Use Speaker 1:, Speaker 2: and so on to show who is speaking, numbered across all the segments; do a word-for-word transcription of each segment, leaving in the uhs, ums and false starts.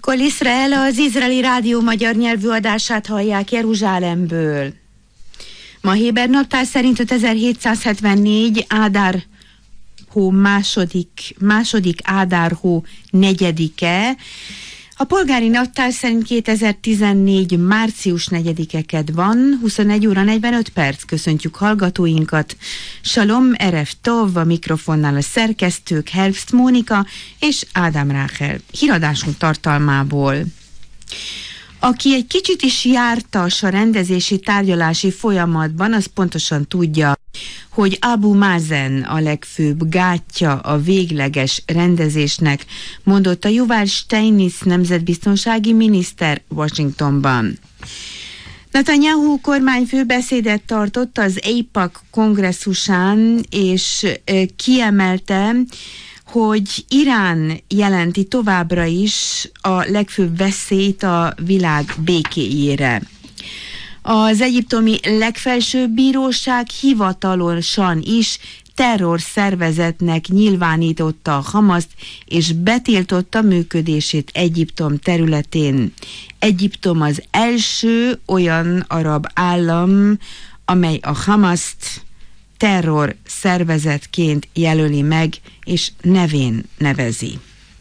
Speaker 1: Kol Iszrael, az izraeli rádió magyar nyelvű adását hallják Jeruzsálemből. Ma héber naptár szerint ötezer-hétszázhetvennégy Ádár hó második, második Ádár hó negyedike. A polgári naptár szerint kétezer-tizennégy március negyedikeked van, huszonegy óra negyvenöt perc. Köszöntjük hallgatóinkat. Salom, Erev Tov, a mikrofonnál a szerkesztők Herbst Mónika és Ádám Ráhel. Híradásunk tartalmából. Aki egy kicsit is jártas a rendezési tárgyalási folyamatban, az pontosan tudja, hogy Abu Mazen a legfőbb gátja a végleges rendezésnek, mondotta Yuval Steinitz nemzetbiztonsági miniszter Washingtonban. Netanyahu kormányfő beszédet tartott az AIPAC kongresszusán, és kiemelte, hogy Irán jelenti továbbra is a legfőbb veszélyt a világ békéjére. Az egyiptomi legfelsőbb bíróság hivatalosan is terrorszervezetnek nyilvánította a Hamaszt, és betiltotta működését Egyiptom területén. Egyiptom az első olyan arab állam, amely a Hamaszt terror szervezetként jelöli meg, és nevén nevezi.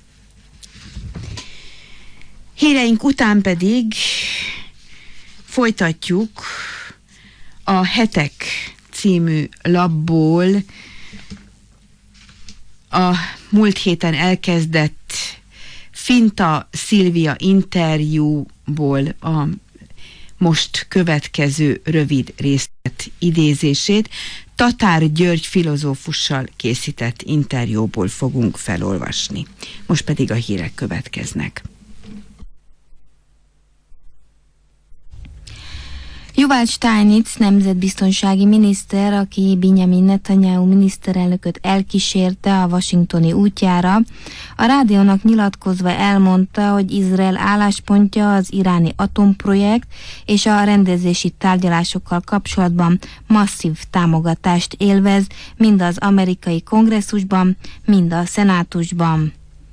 Speaker 1: Híreink után pedig folytatjuk a Hetek című lapból a múlt héten elkezdett Finta Szilvia interjúból a most következő rövid részlet idézését. Tatár György filozófussal készített interjúból fogunk felolvasni. Most pedig a hírek következnek.
Speaker 2: Yuval Steinitz nemzetbiztonsági miniszter, aki Benjamin Netanyahu miniszterelnököt elkísérte a washingtoni útjára, a rádiónak nyilatkozva elmondta, hogy Izrael álláspontja az iráni atomprojekt és a rendezési tárgyalásokkal kapcsolatban masszív támogatást élvez, mind az amerikai kongresszusban, mind a szenátusban.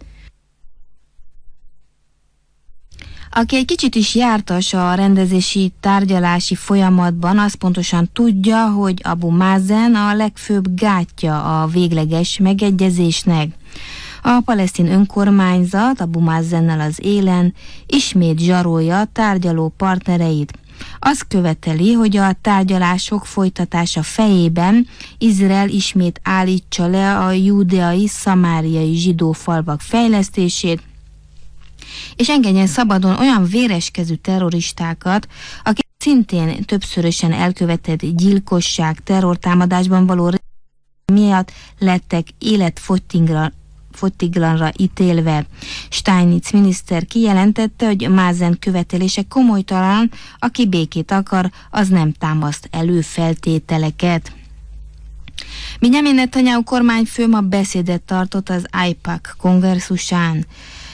Speaker 2: Aki egy kicsit is jártas a rendezési tárgyalási folyamatban, az pontosan tudja, hogy Abu Mazen a legfőbb gátja a végleges megegyezésnek. A palesztin önkormányzat Abu Mazennel az élen ismét zsarolja tárgyaló partnereit. Azt követeli, hogy a tárgyalások folytatása fejében Izrael ismét állítsa le a júdeai, szamáriai zsidó falvak fejlesztését, és engedjen szabadon olyan véreskezű terroristákat, akik szintén többszörösen elkövetett gyilkosság, terrortámadásban való miatt lettek életfogytiglanra ítélve. Steinitz miniszter kijelentette, hogy Mazen követelése komolytalan, aki békét akar, az nem támaszt előfeltételeket. Benjamin Netanyahu kormányfő ma beszédet tartott az AIPAC kongresszusán.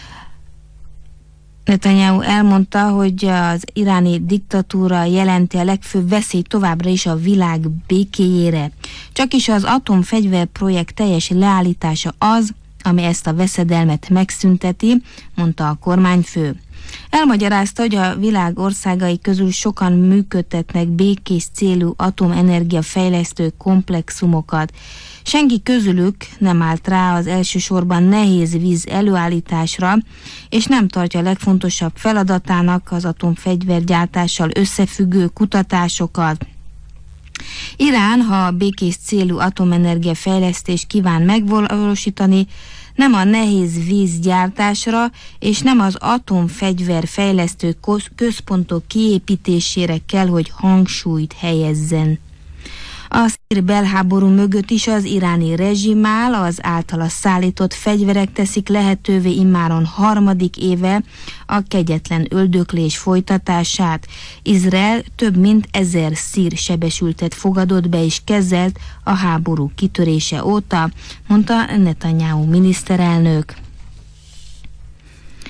Speaker 2: Netanyahu elmondta, hogy az iráni diktatúra jelenti a legfőbb veszélyt továbbra is a világ békéjére. Csak is az atomfegyver projekt teljes leállítása az, ami ezt a veszedelmet megszünteti, mondta a kormányfő. Elmagyarázta, hogy a világ országai közül sokan működtetnek békés célú atomenergia fejlesztő komplexumokat. Senki közülük nem állt rá az elsősorban nehéz víz előállításra, és nem tartja a legfontosabb feladatának az atomfegyvergyártással összefüggő kutatásokat. Irán, ha békés célú atomenergia fejlesztést kíván megvalósítani, nem a nehéz vízgyártásra és nem az atomfegyver fejlesztő központok kiépítésére kell, hogy hangsúlyt helyezzen. A szír belháború mögött is az iráni rezsim áll, az általa szállított fegyverek teszik lehetővé immáron harmadik éve a kegyetlen öldöklés folytatását. Izrael több mint ezer szír sebesültet fogadott be és kezelt a háború kitörése óta, mondta Netanyahu miniszterelnök. A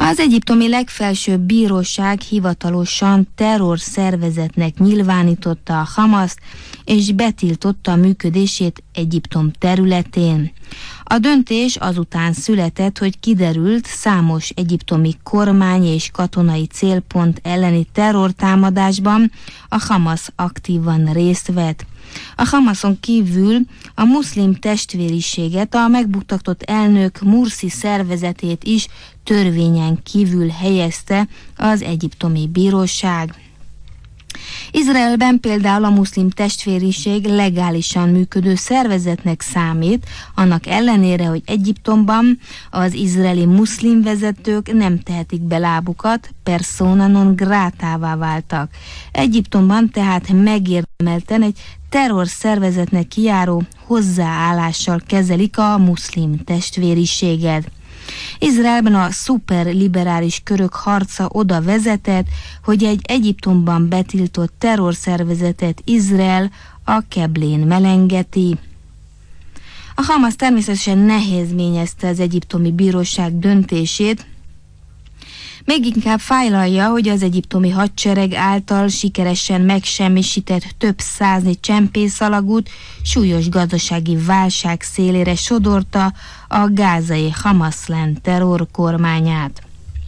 Speaker 2: Az egyiptomi legfelsőbb bíróság hivatalosan terrorszervezetnek nyilvánította a Hamaszt, és betiltotta a működését Egyiptom területén. A döntés azután született, hogy kiderült, számos egyiptomi kormány és katonai célpont elleni terrortámadásban a Hamasz aktívan részt vett. A Hamaszon kívül a muszlim testvériséget, a megbuktatott elnök Mursi szervezetét is törvényen kívül helyezte az egyiptomi bíróság. Izraelben például a muszlim testvériség legálisan működő szervezetnek számít, annak ellenére, hogy Egyiptomban az izraeli muszlim vezetők nem tehetik be lábukat, persona non grátává váltak. Egyiptomban tehát megérdemelten egy terrorszervezetnek kijáró hozzáállással kezelik a muszlim testvériséget. Izraelben a szuperliberális körök harca oda vezetett, hogy egy Egyiptomban betiltott terrorszervezetet Izrael a keblén melengeti. A Hamasz természetesen nehézményezte az egyiptomi bíróság döntését, még inkább fájlalja, hogy az egyiptomi hadsereg által sikeresen megsemmisített több százni csempészalagút súlyos gazdasági válság szélére sodorta a gázai Hamasland terrorkormányát.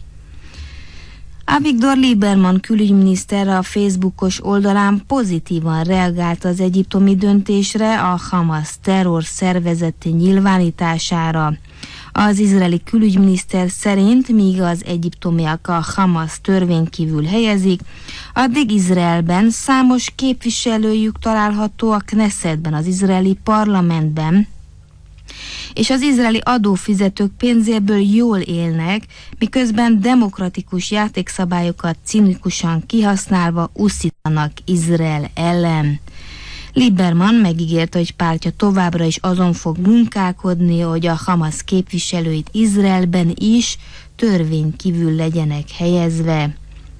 Speaker 2: Avigdor Lieberman külügyminiszter a Facebookos oldalán pozitívan reagált az egyiptomi döntésre, a Hamas terror szervezeti nyilvánítására. Az izraeli külügyminiszter szerint, míg az egyiptomiak a Hamas törvénykívül helyezik, addig Izraelben számos képviselőjük található a Knessetben, az izraeli parlamentben, és az izraeli adófizetők pénzéből jól élnek, miközben demokratikus játékszabályokat cinikusan kihasználva uszítanak Izrael ellen. Lieberman megígérte, hogy pártja továbbra is azon fog munkálkodni, hogy a Hamas képviselőit Izraelben is törvény kívül legyenek helyezve.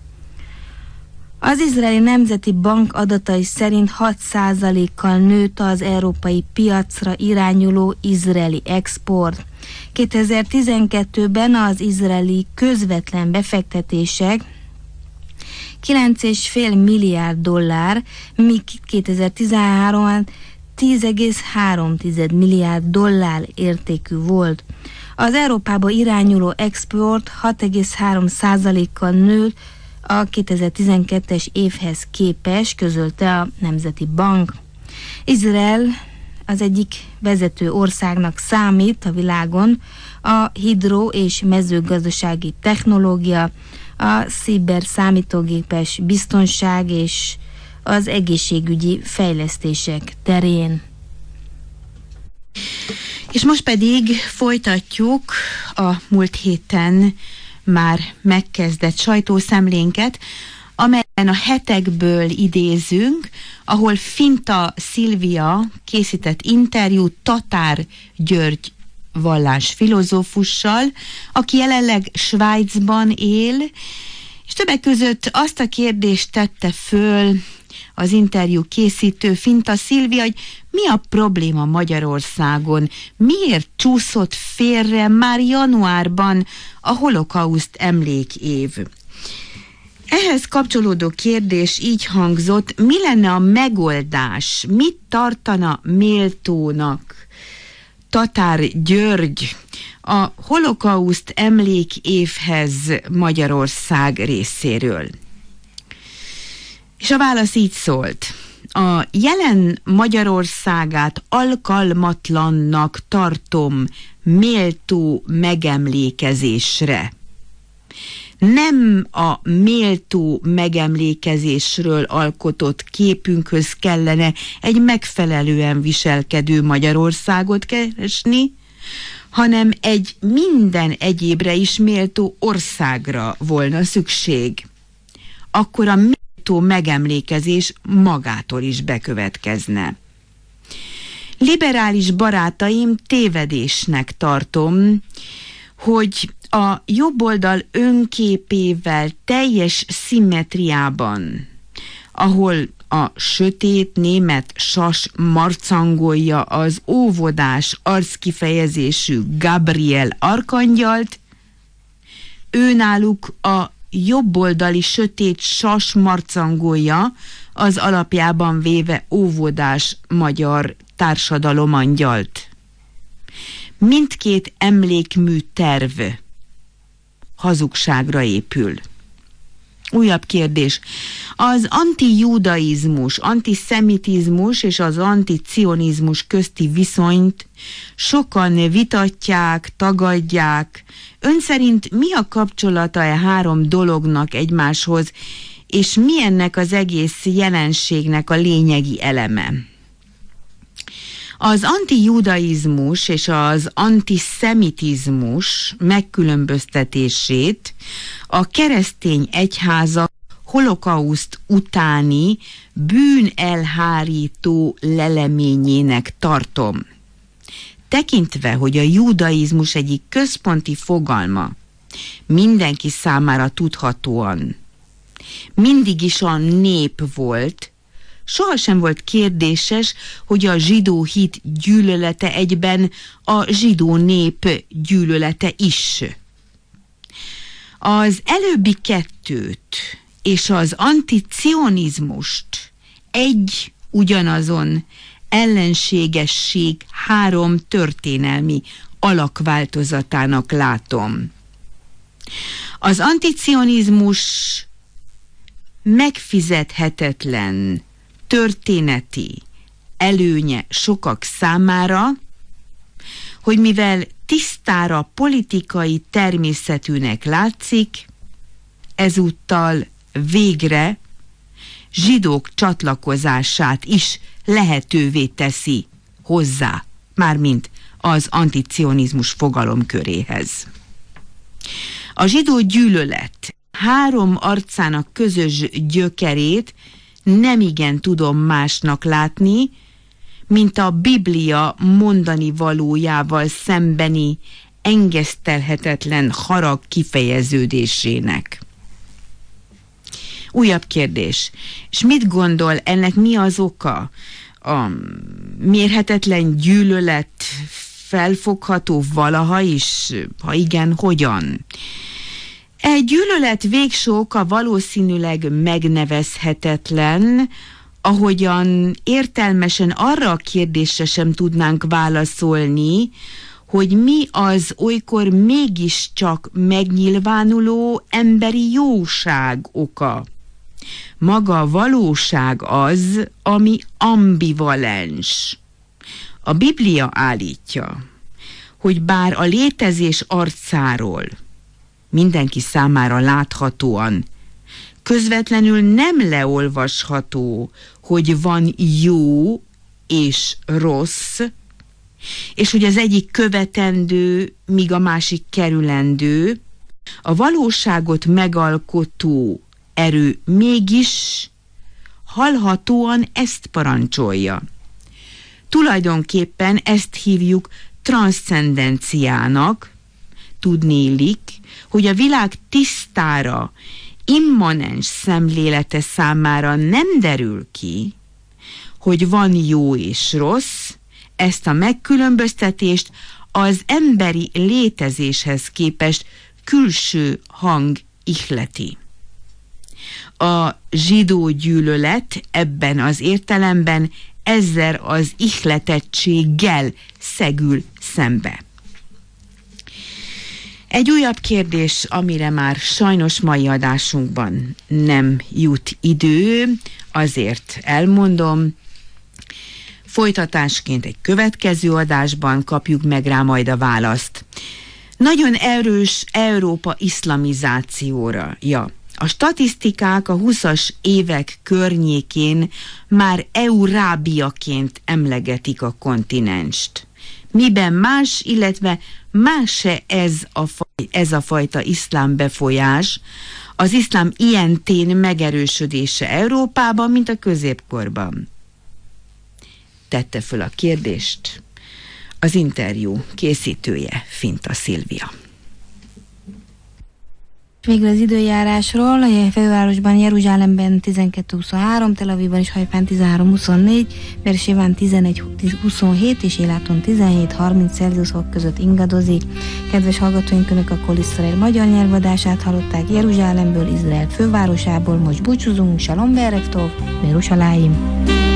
Speaker 2: Az Izraeli Nemzeti Bank adatai szerint hat százalékkal nőtt az európai piacra irányuló izraeli export. kétezer-tizenkettőben az izraeli közvetlen befektetések kilenc egész öt milliárd dollár, míg kétezer-tizenháromban tíz egész három milliárd dollár értékű volt. Az Európába irányuló export hat egész három százalékkal nőtt a kétezer-tizenkettes évhez képest, közölte a Nemzeti Bank. Izrael az egyik vezető országnak számít a világon a hidro- és mezőgazdasági technológia, a sziberszámítógépes biztonság és az egészségügyi fejlesztések terén.
Speaker 1: És most pedig folytatjuk a múlt héten már megkezdett sajtószemlénket, amelyen a hetekből idézünk, ahol Finta Szilvia készített interjút Tatár György vallás filozófussal, aki jelenleg Svájcban él, és többek között azt a kérdést tette föl az interjú készítő Finta Szilvia, hogy mi a probléma Magyarországon, miért csúszott félre már januárban a holokauszt emlékév. Ehhez kapcsolódó kérdés így hangzott, mi lenne a megoldás, mit tartana méltónak Tatár György a holokauszt emlékévhez Magyarország részéről? És a válasz így szólt: a jelen Magyarországát alkalmatlannak tartom méltó megemlékezésre. Nem a méltó megemlékezésről alkotott képünkhöz kellene egy megfelelően viselkedő Magyarországot keresni, hanem egy minden egyébre is méltó országra volna szükség. Akkor a méltó megemlékezés magától is bekövetkezne. Liberális barátaim, tévedésnek tartom, hogy a jobboldal önképével teljes szimmetriában, ahol a sötét német sas marcangolja az óvodás arckifejezésű Gabriel arkangyalt, Őnáluk a jobboldali sötét sas marcangolja az alapjában véve óvodás magyar társadalomangyalt. Mindkét emlékmű terv hazugságra épül. Újabb kérdés. Az antijudaizmus, antiszemitizmus és az anticionizmus közti viszonyt sokan vitatják, tagadják. Ön szerint mi a kapcsolata e három dolognak egymáshoz, és mi ennek az egész jelenségnek a lényegi eleme? Az antijudaizmus és az antiszemitizmus megkülönböztetését a keresztény egyházak holokauszt utáni bűnelhárító leleményének tartom. Tekintve, hogy a judaizmus egyik központi fogalma mindenki számára tudhatóan mindig is a nép volt, sohasem volt kérdéses, hogy a zsidó hit gyűlölete egyben a zsidó nép gyűlölete is. Az előbbi kettőt és az anticionizmust egy ugyanazon ellenségesség három történelmi alakváltozatának látom. Az anticionizmus megfizethetetlen történeti előnye sokak számára, hogy mivel tisztára politikai természetűnek látszik, ezúttal végre zsidók csatlakozását is lehetővé teszi hozzá, mármint az anticionizmus fogalomköréhez. A zsidó gyűlölet három arcának közös gyökerét nemigen tudom másnak látni, mint a Biblia mondani valójával szembeni engesztelhetetlen harag kifejeződésének. Újabb kérdés. És mit gondol, ennek mi az oka? A mérhetetlen gyűlölet felfogható valaha is? Ha igen, hogyan? Egy gyűlölet végső oka valószínűleg megnevezhetetlen, ahogyan értelmesen arra a kérdésre sem tudnánk válaszolni, hogy mi az olykor mégiscsak megnyilvánuló emberi jóság oka. Maga a valóság az, ami ambivalens. A Biblia állítja, hogy bár a létezés arcáról mindenki számára láthatóan közvetlenül nem leolvasható, hogy van jó és rossz, és hogy az egyik követendő, míg a másik kerülendő, a valóságot megalkotó erő mégis hallhatóan ezt parancsolja. Tulajdonképpen ezt hívjuk transzcendenciának, tudnélik, hogy a világ tisztára, immanens szemlélete számára nem derül ki, hogy van jó és rossz, ezt a megkülönböztetést az emberi létezéshez képest külső hang ihleti. A zsidó gyűlölet ebben az értelemben ezzel az ihletettséggel szegül szembe. Egy újabb kérdés, amire már sajnos mai adásunkban nem jut idő, azért elmondom, folytatásként egy következő adásban kapjuk meg rá majd a választ. Nagyon erős Európa iszlamizációra. Ja, a statisztikák a húszas évek környékén már Eurábiaként emlegetik a kontinenst. Miben más, illetve más-e ez a, ez a fajta iszlám befolyás, az iszlám ilyentén megerősödése Európában, mint a középkorban? Tette föl a kérdést az interjú készítője, Finta Szilvia.
Speaker 2: Végül az időjárásról, a fővárosban, Jeruzsálemben tizenkettő huszonhárom, Tel Avivban és Hajfán tizenhárom huszonnégy, Bersébán tizenegy huszonhét és Éláton tizenhét harminc Celsius fok között ingadozik. Kedves hallgatóink, Önök a Kol Iszrael magyar nyelvadását hallották Jeruzsálemből, Izrael fővárosából. Most búcsúzunk, Shalom Berev Tov, Jeruzsálem.